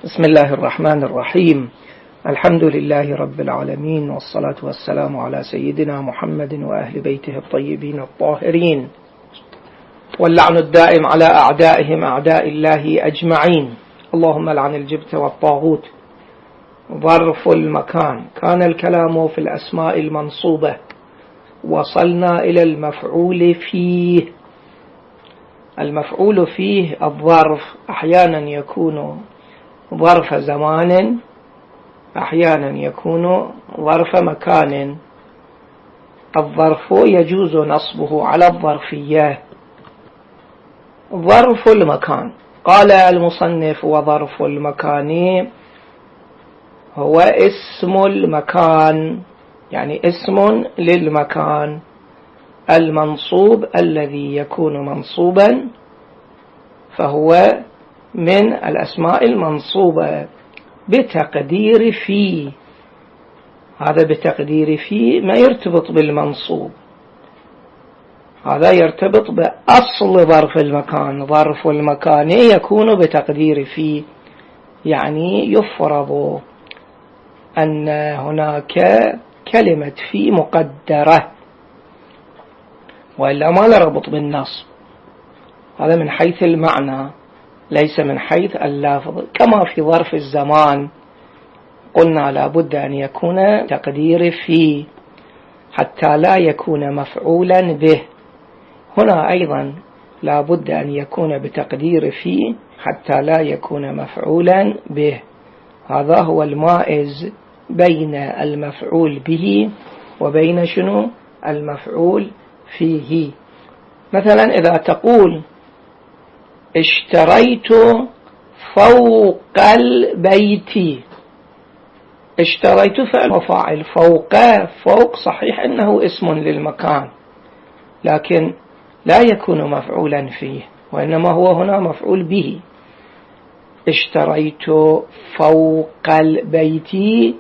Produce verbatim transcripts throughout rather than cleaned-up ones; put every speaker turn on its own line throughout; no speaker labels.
بسم الله الرحمن الرحيم. الحمد لله رب العالمين، والصلاة والسلام على سيدنا محمد وأهل بيته الطيبين الطاهرين، واللعن الدائم على أعدائهم أعداء الله أجمعين. اللهم لعن الجبت والطاغوت. ظرف المكان. كان الكلام في الأسماء المنصوبة، وصلنا إلى المفعول فيه. المفعول فيه الظرف أحيانا يكون ظرف زمان، أحيانا يكون ظرف مكان. الظرف يجوز نصبه على الظرفية. ظرف المكان، قال المصنف: وظرف المكان هو اسم المكان، يعني اسم للمكان المنصوب الذي يكون منصوبا، فهو من الأسماء المنصوبة بتقدير في. هذا بتقدير في ما يرتبط بالمنصوب، هذا يرتبط بأصل ظرف المكان. ظرف المكان يكون بتقدير في، يعني يفرض أن هناك كلمة في مقدرة، وإلا ما لربط بالنصب. هذا من حيث المعنى، ليس من حيث اللفظ. كما في ظرف الزمان قلنا لابد أن يكون تقدير في حتى لا يكون مفعولا به. هنا أيضا لابد أن يكون بتقدير في حتى لا يكون مفعولا به. هذا هو المائز بين المفعول به وبين شنو؟ المفعول فيه. مثلا إذا تقول اشتريت فوق البيت، اشتريت فعل وفاعل. فوق، فوق صحيح أنه اسم للمكان، لكن لا يكون مفعولا فيه، وإنما هو هنا مفعول به. اشتريت فوق البيت،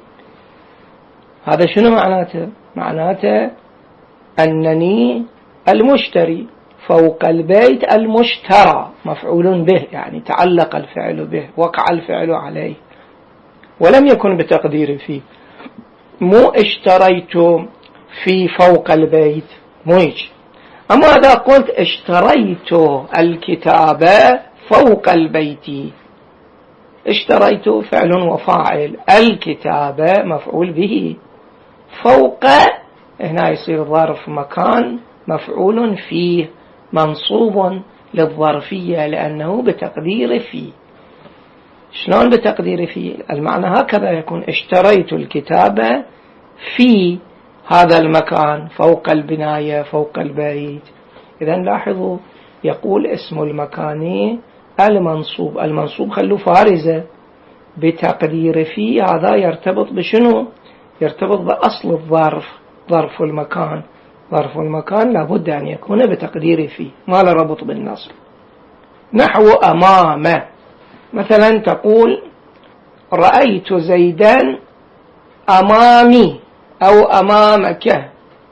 هذا شنو معناته؟ معناته أنني المشتري، فوق البيت المشترى، مفعول به، يعني تعلق الفعل به، وقع الفعل عليه، ولم يكن بتقدير فيه. مو اشتريت في فوق البيت، مو يجي. أما إذا قلت اشتريت الكتاب فوق البيت، اشتريت فعل وفاعل، الكتاب مفعول به، فوق هنا يصير ظرف مكان مفعول فيه منصوب للظرفية لأنه بتقدير فيه. شلون بتقدير فيه؟ المعنى هكذا يكون: اشتريت الكتاب في هذا المكان، فوق البناية، فوق البيت. إذن لاحظوا، يقول اسم المكان المنصوب. المنصوب خلوا فارزة بتقدير فيه. هذا يرتبط بشنو؟ يرتبط بأصل الظرف، ظرف المكان. ظرف المكان لابد أن يكون بتقدير فيه، ما له ربط بالنصب. نحو أمام، مثلا تقول رأيت زيدا أمامي أو أمامك،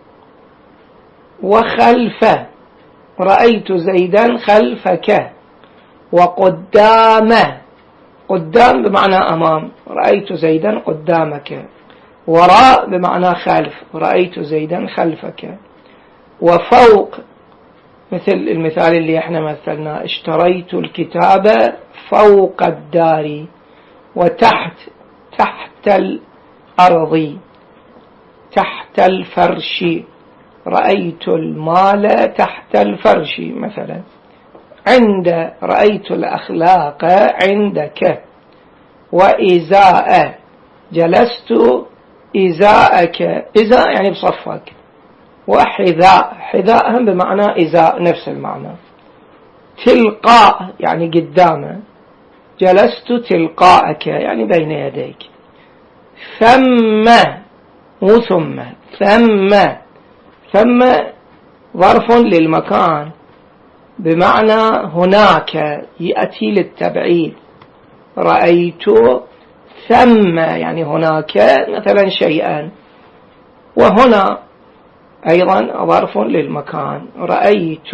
وخلفه، رأيت زيدا خلفك، وقدامه، قدام بمعنى أمام، رأيت زيدا قدامك، وراء بمعنى خلف، رأيت زيدا خلفك، وفوق مثل المثال اللي احنا مثلنا: اشتريت الكتاب فوق الدار، وتحت، تحت الأرض، تحت الفرش، رأيت المال تحت الفرش مثلا. عند، رأيت الأخلاق عندك، وإزاء، جلست إزاءك، إزاء يعني بصفك، وحذاء، حذاء هم بمعنى إزاء، نفس المعنى. تلقاء يعني قدامه، جلست تلقاءك يعني بين يديك. ثم، مو ثم، ثم، ثم ظرف للمكان بمعنى هناك، يأتي للتبعيد. رأيت ثم يعني هناك مثلا شيئا. وهنا أيضا ظرف للمكان. رأيت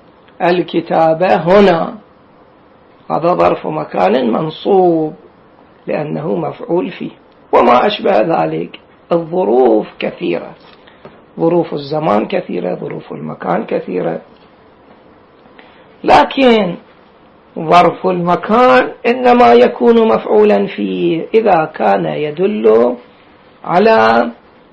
الكتاب هنا، هذا ظرف مكان منصوب لأنه مفعول فيه. وما أشبه ذلك. الظروف كثيرة، ظروف الزمان كثيرة، ظروف المكان كثيرة، لكن ظرف المكان إنما يكون مفعولا فيه إذا كان يدل على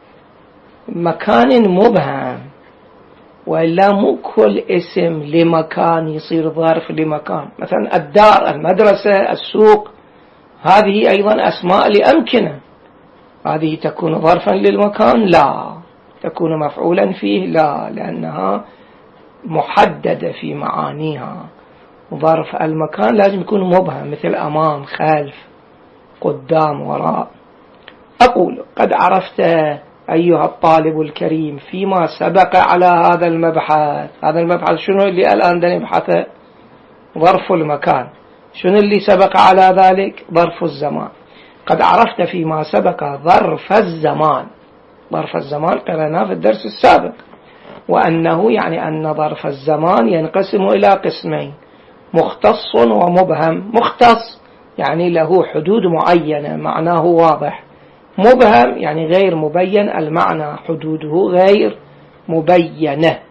مكان مبهم، وإلا مو كل اسم لمكان يصير ظرف لمكان. مثلا الدار، المدرسة، السوق، هذه أيضا أسماء لأمكنة، هذه تكون ظرفا للمكان؟ لا. تكون مفعولا فيه؟ لا، لأنها محددة في معانيها. ظرف المكان لازم يكون مبهم، مثل أمام، خلف، قدام، وراء. أقول قد عرفت أيها الطالب الكريم فيما سبق على هذا المبحث. هذا المبحث شنو اللي الآن نبحثه؟ ظرف المكان. شنو اللي سبق على ذلك؟ ظرف الزمان. قد عرفت فيما سبق ظرف الزمان. ظرف الزمان قرأناه في الدرس السابق، وأنه يعني أن ظرف الزمان ينقسم إلى قسمين: مختص ومبهم. مختص يعني له حدود معينة، معناه واضح. مبهم يعني غير مبين، المعنى حدوده غير مبينة.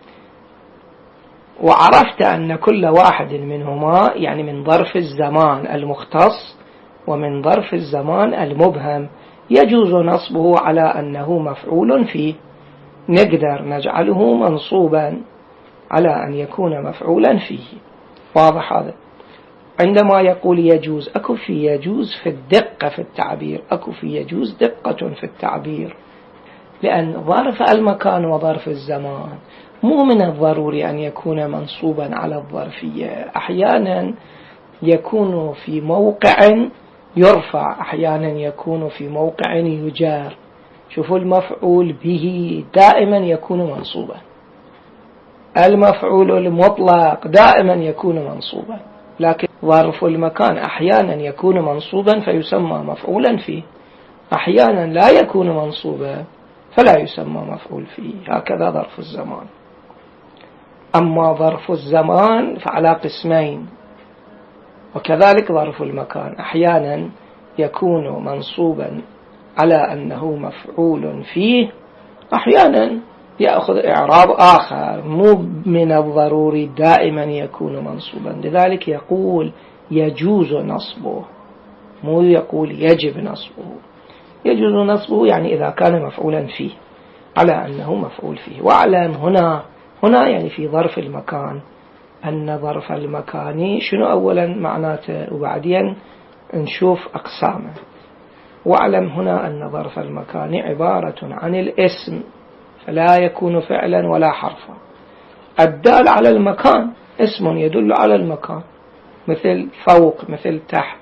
وعرفت أن كل واحد منهما يعني من ظرف الزمان المختص ومن ظرف الزمان المبهم يجوز نصبه على أنه مفعول فيه. نقدر نجعله منصوبا على أن يكون مفعولا فيه. واضح هذا؟ عندما يقول يجوز، أكو في يجوز في الدقة في التعبير، أكو في يجوز دقة في التعبير، لأن ظرف المكان وظرف الزمان مو من الضروري أن يكون منصوبا على الظرفية. أحيانا يكون في موقع يرفع، أحيانا يكون في موقع يجار. شوفوا، المفعول به دائما يكون منصوبا، المفعول المطلق دائما يكون منصوبا، لكن ظرف المكان أحيانا يكون منصوبا فيسمى مفعولا فيه، أحيانا لا يكون منصوبا فلا يسمى مفعول فيه. هكذا ظرف الزمان. أما ظرف الزمان فعلى قسمين، وكذلك ظرف المكان أحيانا يكون منصوبا على أنه مفعول فيه، أحيانا يأخذ إعراب آخر، مو من الضروري دائما يكون منصوبا. لذلك يقول يجوز نصبه، مو يقول يجب نصبه. يجوز نصبه يعني إذا كان مفعولا فيه على أنه مفعول فيه. واعلم هنا هنا يعني في ظرف المكان أن ظرف المكان شنو أولا معناته، وبعدين نشوف أقسامه. واعلم هنا أن ظرف المكان عبارة عن الاسم، فلا يكون فعلا ولا حرفا، الدال على المكان، اسم يدل على المكان، مثل فوق، مثل تحت.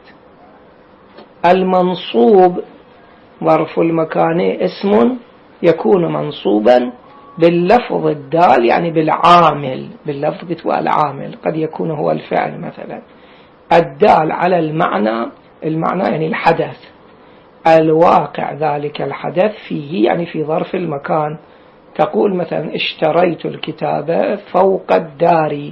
المنصوب ظرف المكان اسم يكون منصوبا باللفظ الدال، يعني بالعامل، باللفظ قلت العامل، قد يكون هو الفعل مثلا، الدال على المعنى، المعنى يعني الحدث، الواقع ذلك الحدث فيه يعني في ظرف المكان. تقول مثلا اشتريت الكتاب فوق الدار،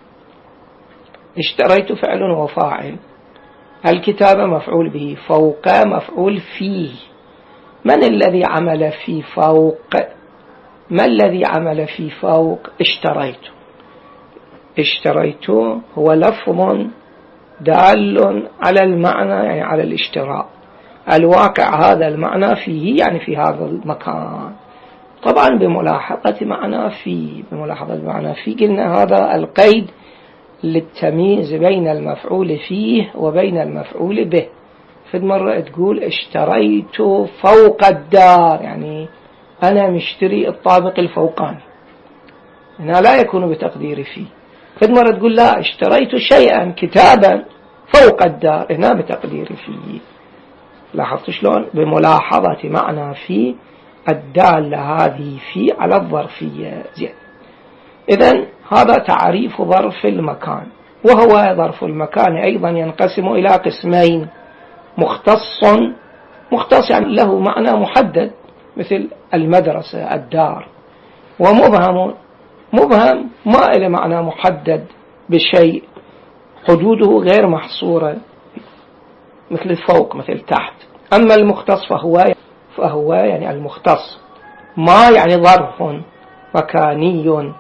اشتريت فعل وفاعل، الكتاب مفعول به، فوق مفعول فيه. من الذي عمل في فوق؟ ما الذي عمل في فوق؟ اشتريت. اشتريت هو لفظ دال على المعنى، يعني على الاشتراء، الواقع هذا المعنى فيه يعني في هذا المكان. طبعا بملاحظة معنى فيه، بملاحظة معنى فيه قلنا هذا القيد للتمييز بين المفعول فيه وبين المفعول به. في مرة تقول اشتريت فوق الدار، يعني أنا مشتري الطابق الفوقاني، هنا لا يكون بتقدير فيه. في مرة تقول لا اشتريت شيئا كتابا فوق الدار، هنا بتقدير فيه. لاحظت شلون؟ بملاحظة معنى فيه الدالة هذه فيه على الظرفية. زين، إذن هذا تعريف ظرف المكان. وهو ظرف المكان أيضا ينقسم إلى قسمين: مختص، مختص يعني له معنى محدد مثل المدرسة، الدار. ومبهم، مبهم ما له معنى محدد بشيء، حدوده غير محصورة. مثل فوق مثل تحت. أما المختص فهو فهو يعني المختص ما يعني ظرف مكاني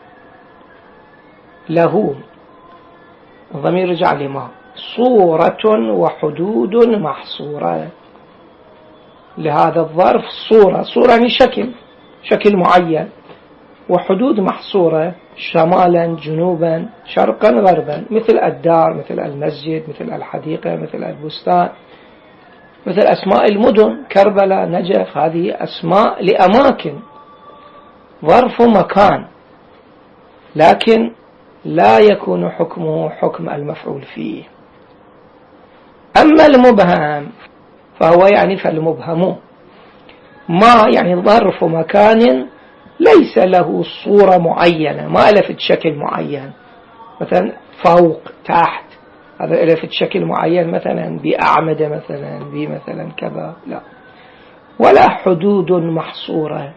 له، الضمير رجع لما صورة وحدود محصورة. لهذا الظرف صورة، صورة يعني شكل، شكل معين، وحدود محصورة شمالا جنوبا شرقا غربا، مثل الدار، مثل المسجد، مثل الحديقة، مثل البستان، مثل أسماء المدن كربلاء، نجف، هذه أسماء لأماكن، ظرف مكان، لكن لا يكون حكمه حكم المفعول فيه. أما المبهم فهو يعني فالمبهم ما يعني ظرف مكان ليس له صورة معينة، ما ألفت شكل معين، مثلا فوق تحت، هذا ألفت شكل معين مثلا بأعمدة مثلا بمثلا كذا، لا، ولا حدود محصورة،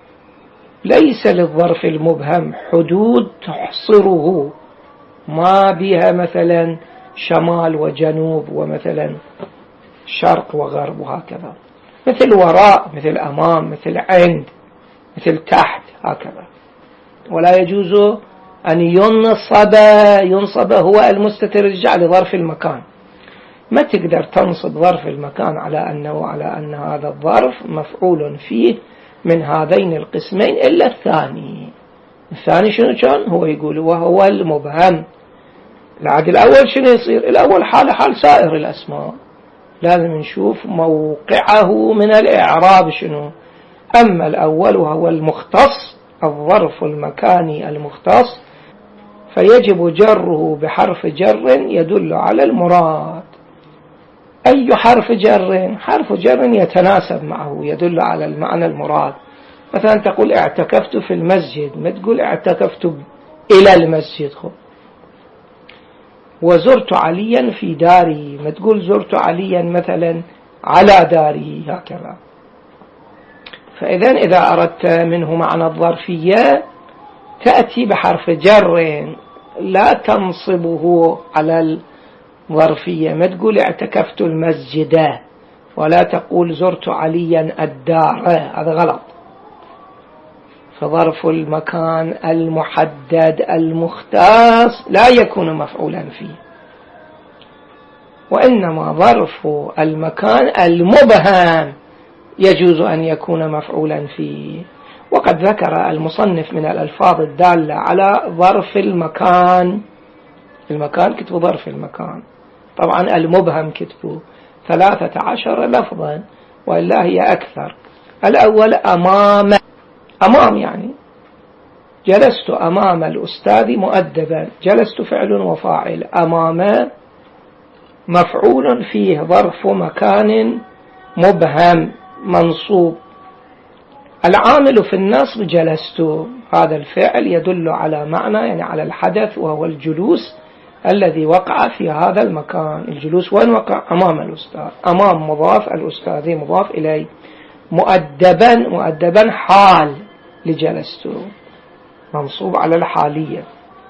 ليس للظرف المبهم حدود تحصره، ما بها مثلا شمال وجنوب ومثلا شرق وغرب وهكذا، مثل وراء، مثل أمام، مثل عند، مثل تحت، هكذا. ولا يجوز أن ينصب ينصب هو المستتر يرجع لظرف المكان، ما تقدر تنصب ظرف المكان على أنه على أن هذا الظرف مفعول فيه من هذين القسمين إلا الثاني. الثاني شنو كان؟ هو يقول وهو المبهم. العدد الأول شنو يصير؟ الأول حال حال سائر الأسماء، لازم نشوف موقعه من الإعراب شنو. أما الأول وهو المختص، الظرف المكاني المختص، فيجب جره بحرف جر يدل على المراد. أي حرف جر؟ حرف جر يتناسب معه، يدل على المعنى المراد. مثلا تقول اعتكفت في المسجد، ما تقول اعتكفت إلى المسجد. خب. وزرت عليا في داري، ما تقول زرت عليا مثلا على داري، هكذا. فإذا إذا أردت منه معنى الظرفية تأتي بحرف جر لا تنصبه على الظرفية، ما تقول اعتكفت المسجد ولا تقول زرت عليا الدار، هذا غلط. فظرف المكان المحدد المختص لا يكون مفعولا فيه، وإنما ظرف المكان المبهم يجوز أن يكون مفعولا فيه. وقد ذكر المصنف من الألفاظ الدالة على ظرف المكان، المكان كتبوا ظرف المكان، طبعا المبهم كتبوا ثلاثة عشر لفظا وإلا هي أكثر. الأول أمام، أمام يعني جلست أمام الأستاذ مؤدبا، جلست فعل وفاعل، أمام مفعول فيه ظرف مكان مبهم منصوب. العامل في النصب جلست، هذا الفعل يدل على معنى يعني على الحدث، وهو الجلوس الذي وقع في هذا المكان. الجلوس وين وقع؟ أمام الأستاذ، أمام مضاف، الأستاذ مضاف إليه، مؤدبا، مؤدبا حال لجلست، منصوب على الحالية.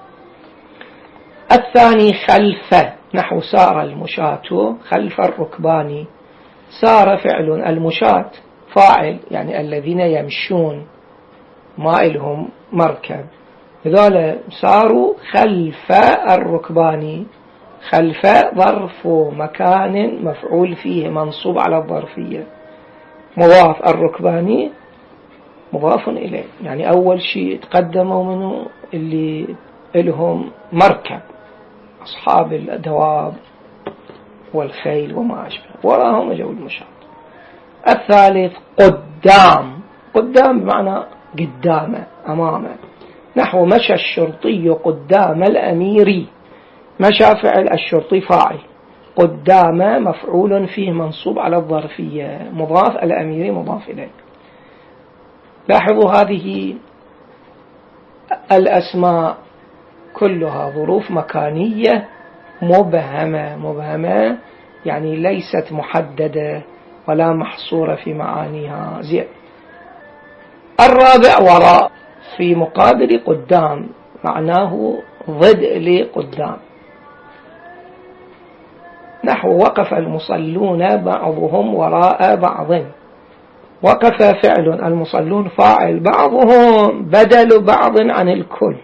الثاني خلف، نحو سار المشاة خلف الركبان، سار فعل، المشاة فاعل يعني الذين يمشون ما إلهم مركب، لذلك ساروا خلف الركبان، خلف ظرف مكان مفعول فيه منصوب على الظرفية، مضاف، الركباني مضاف إليه، يعني أول شيء تقدموا منه اللي إلهم مركب، أصحاب الدواب والخيل وما أشبه، وراهم جو المشاة. الثالث قدام، قدام بمعنى قدامه، أمامه، نحو مشى الشرطي قدام الأمير، مشى فعل، الشرطي فاعل، قدام مفعول فيه منصوب على الظرفية، مضاف، الأمير مضاف إليه. لاحظوا هذه الأسماء كلها ظروف مكانية مبهمة، مبهمة يعني ليست محددة ولا محصورة في معانيها. زين. الرابع وراء، في مقابل قدام، معناه ضد لقدام. نحو وقف المصلون بعضهم وراء بعض. وقف فعل، المصلون فاعل، بعضهم بدل بعض عن الكل.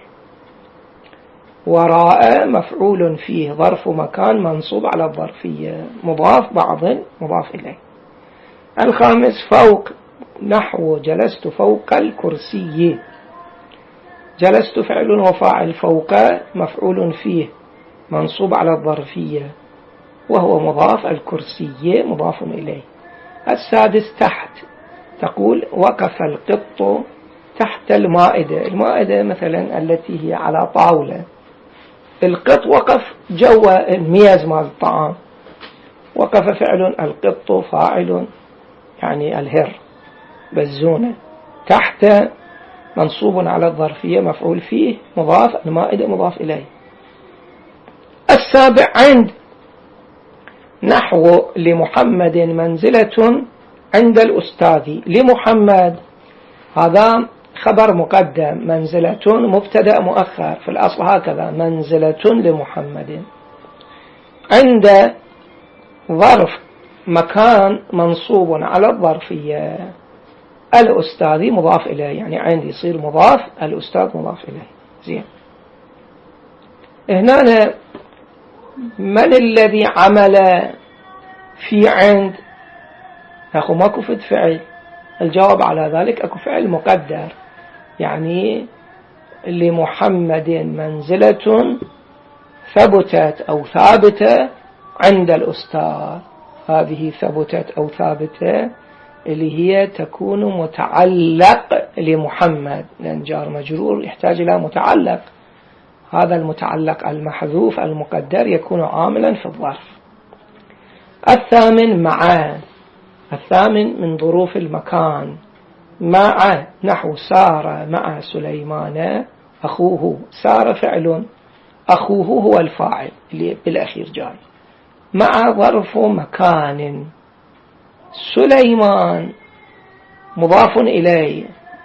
وراء مفعول فيه ظرف مكان منصوب على الظرفية، مضاف بعض مضاف إليه. الخامس فوق، نحو جلست فوق الكرسي. جلست فعل وفاعل، فوق مفعول فيه منصوب على الظرفية وهو مضاف، الكرسي مضاف إليه. السادس تحت، تقول وقف القط تحت المائدة. المائدة مثلا التي هي على طاولة، القط وقف جوا الميز مال الطعام. وقف فعل، القط فاعل يعني الهر بزونة، تحت منصوب على الظرفية مفعول فيه مضاف، المائدة مضاف إليه. السابع عند، نحو لمحمد منزلة عند الأستاذ. لمحمد هذا خبر مقدم، منزلة مبتدأ مؤخر، في الأصل هكذا منزلة لمحمد. عند ظرف مكان منصوب على الظرفية، الأستاذ مضاف إليه، يعني عند يصير مضاف، الأستاذ مضاف إليه. زين، هنا من الذي عمل في عند؟ أخو ماكو فد فعل، الجواب على ذلك أكو فعل مقدر، يعني لمحمد منزلة ثبتت أو ثابتة عند الأستاذ. هذه ثبتت أو ثابتة اللي هي تكون متعلق لمحمد، لأن جار مجرور يحتاج إلى متعلق، هذا المتعلق المحذوف المقدر يكون عاملا في الظرف. الثامن مع، الثامن من ظروف المكان. مع، نحو سار مع سليمان أخوه. سار فعل، أخوه هو الفاعل اللي بالأخير جاي. مع ظرف مكان. سليمان مضاف إليه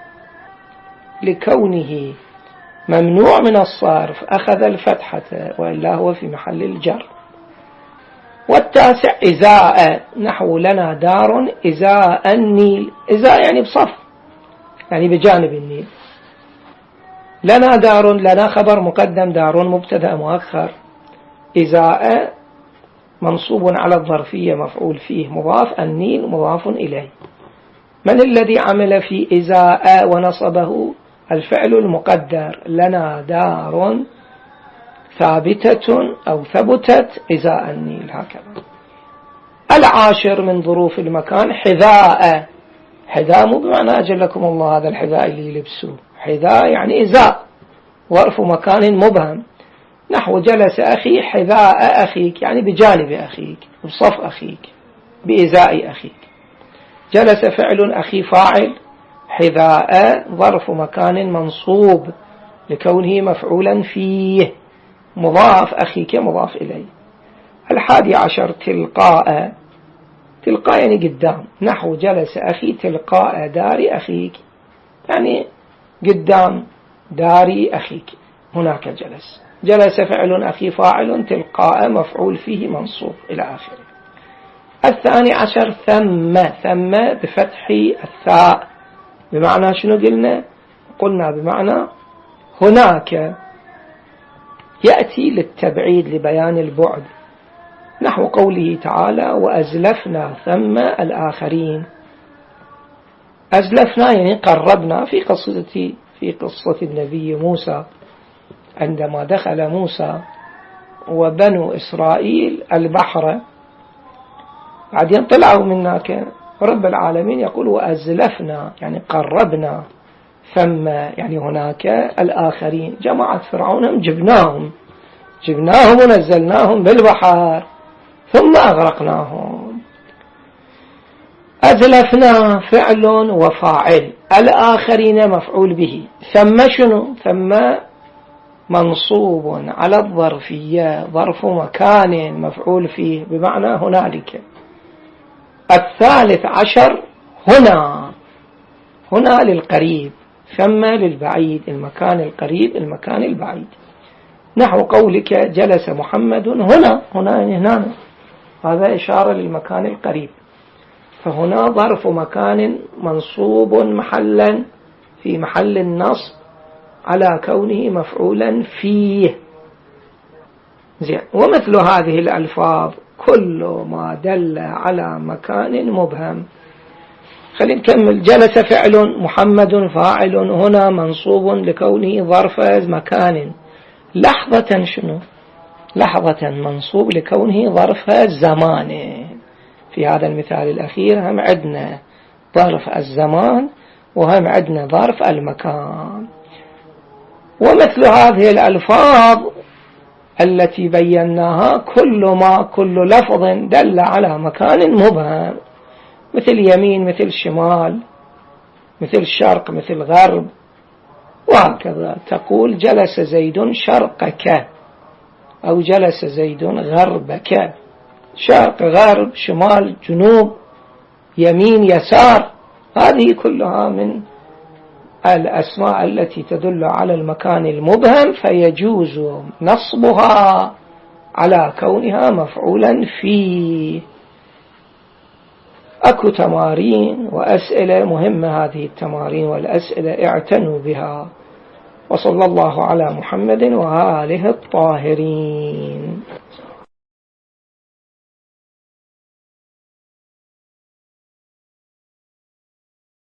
لكونه ممنوع من الصرف، أخذ الفتحة وإلا هو في محل الجر. والتاسع إزاء، نحو لنا دار إزاء النيل. إزاء يعني بصف، يعني بجانب النيل. لنا دار، لنا خبر مقدم، دار مبتدأ مؤخر. إزاء منصوب على الظرفية مفعول فيه مضاف، النيل مضاف إليه. من الذي عمل في إزاء ونصبه؟ الفعل المقدر، لنا دار ثابتة أو ثبتت إزاء النيل، هكذا. العاشر من ظروف المكان حذاء. حذاء مو بمعنى أجلكم الله هذا الحذاء اللي يلبسوه، حذاء يعني إزاء، ظرف مكان مبهم. نحو جلس أخي حذاء أخيك، يعني بجانب أخيك، بصف أخيك، بإزاء أخيك. جلس فعل، أخي فاعل، حذاء ظرف مكان منصوب لكونه مفعولا فيه مضاف، أخيك مضاف إليه. الحادي عشر تلقاء. تلقاء يعني قدام، نحو جلس أخي تلقاء دار أخيك، يعني قدام دار أخيك هناك جلس. جلس فعل، أخي فاعل، تلقاء مفعول فيه منصوب إلى آخره. الثاني عشر ثم. ثم بفتح الثاء، بمعنى شنو قلنا؟ قلنا بمعنى هناك، يأتي للتبعيد لبيان البعد، نحو قوله تعالى وأزلفنا ثم الآخرين. أزلفنا يعني قربنا، في قصة في قصة النبي موسى عندما دخل موسى وبنو إسرائيل البحر، بعدين طلعوا من هناك، رب العالمين يقول وأزلفنا يعني قربنا، ثم يعني هناك الآخرين، جماعة فرعون جبناهم جبناهم ونزلناهم بالبحر ثم أغرقناهم. أزلفنا فعل وفاعل، الآخرين مفعول به. ثم شنو؟ ثم منصوب على الظرفية، ظرف مكان مفعول فيه بمعنى هنالك. الثالث عشر هنا. هنا للقريب، ثم للبعيد، المكان القريب المكان البعيد. نحو قولك جلس محمد هنا. هنا هنا هذا إشارة للمكان القريب. فهنا ظرف مكان منصوب محلا في محل النصب على كونه مفعولا فيه. زين. ومثل هذه الألفاظ كل ما دل على مكان مبهم. خلينا نكمل. جلس فعل، محمد فاعل، هنا منصوب لكونه ظرف مكان. لحظة شنو؟ لحظة منصوب لكونه ظرف زمان. في هذا المثال الأخير هم عندنا ظرف الزمان وهم عندنا ظرف المكان. ومثل هذه الألفاظ التي بيناها كل ما كل لفظ دل على مكان مبهم، مثل يمين، مثل شمال، مثل شرق، مثل غرب، وهكذا. تقول جلس زيد شرقك أو جلس زيد غربك. شرق، غرب، شمال، جنوب، يمين، يسار، هذه كلها من الأسماء التي تدل على المكان المبهم، فيجوز نصبها على كونها مفعولا فيه. أكو تمارين وأسئلة مهمة، هذه التمارين والأسئلة اعتنوا بها. وصلى الله على محمد وآله الطاهرين.